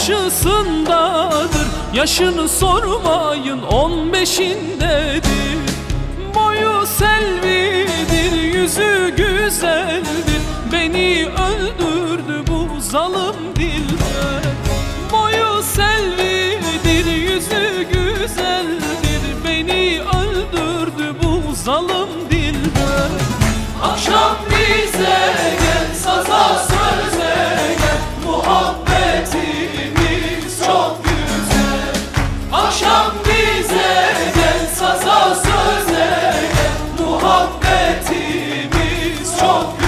karşısındadır. Yaşını sormayın 15'indedir. Boyu selvidir, yüzü güzeldir. Beni öldürdü bu zalim dilber. Boyu selvidir, yüzü güzeldir. Beni öldürdü bu zalim dilber. Akşam bize gel, saza söze gel, muhabbetimiz çok güzel. Akşam bize gel, saza söze gel, muhabbetimiz çok güzel.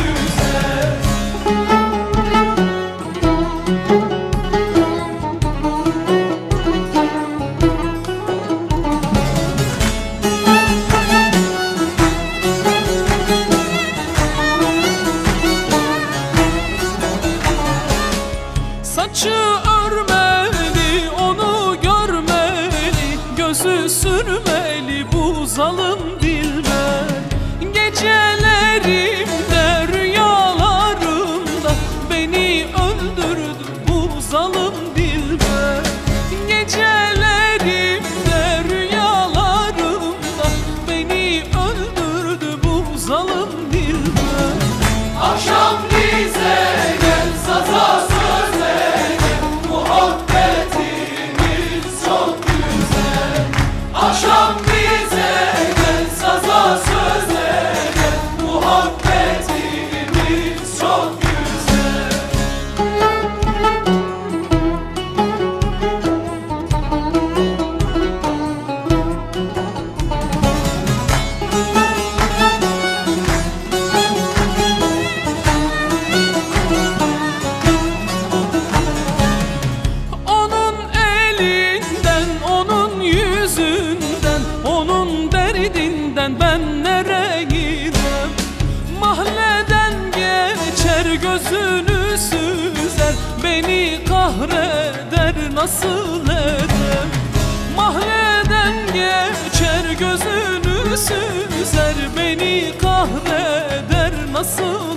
Saçı örmeli, onu görmeli, gözü sürmeli bu zalim dilber. Gecelerimde, rüyalarımda beni öldürdü bu zalim dilber. Gecelerimde, rüyalarımda beni öldürdü bu zalim dilber. Akşam bize gel, saza söze gel, muhabbetimiz çok güzel. Akşam bize gel, saza söze gel, muhabbetimiz çok güzel. Ben nereye gidem? Mahalleden geçer, gözünü süzer, beni kahreder nasıl edem? Mahalleden geçer, gözünü süzer, beni kahreder nasıl